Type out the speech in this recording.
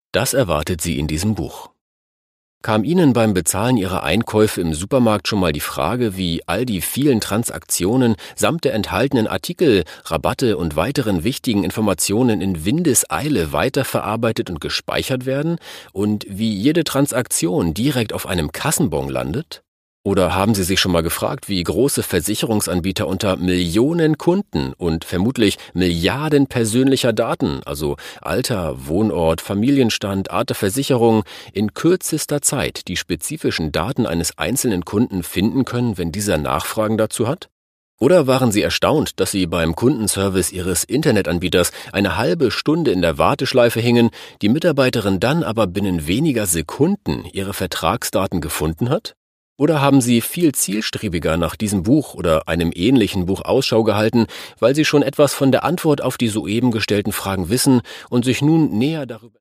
Das erwartet Sie in diesem Buch. Kam Ihnen beim Bezahlen Ihrer Einkäufe im Supermarkt schon mal die Frage, wie all die vielen Transaktionen samt der enthaltenen Artikel, Rabatte und weiteren wichtigen Informationen in Windeseile weiterverarbeitet und gespeichert werden und wie jede Transaktion direkt auf einem Kassenbon landet? Oder haben Sie sich schon mal gefragt, wie große Versicherungsanbieter unter Millionen Kunden und vermutlich Milliarden persönlicher Daten, also Alter, Wohnort, Familienstand, Art der Versicherung, in kürzester Zeit die spezifischen Daten eines einzelnen Kunden finden können, wenn dieser Nachfragen dazu hat? Oder waren Sie erstaunt, dass Sie beim Kundenservice Ihres Internetanbieters eine halbe Stunde in der Warteschleife hingen, die Mitarbeiterin dann aber binnen weniger Sekunden Ihre Vertragsdaten gefunden hat? Oder haben Sie viel zielstrebiger nach diesem Buch oder einem ähnlichen Buch Ausschau gehalten, weil Sie schon etwas von der Antwort auf die soeben gestellten Fragen wissen und sich nun näher darüber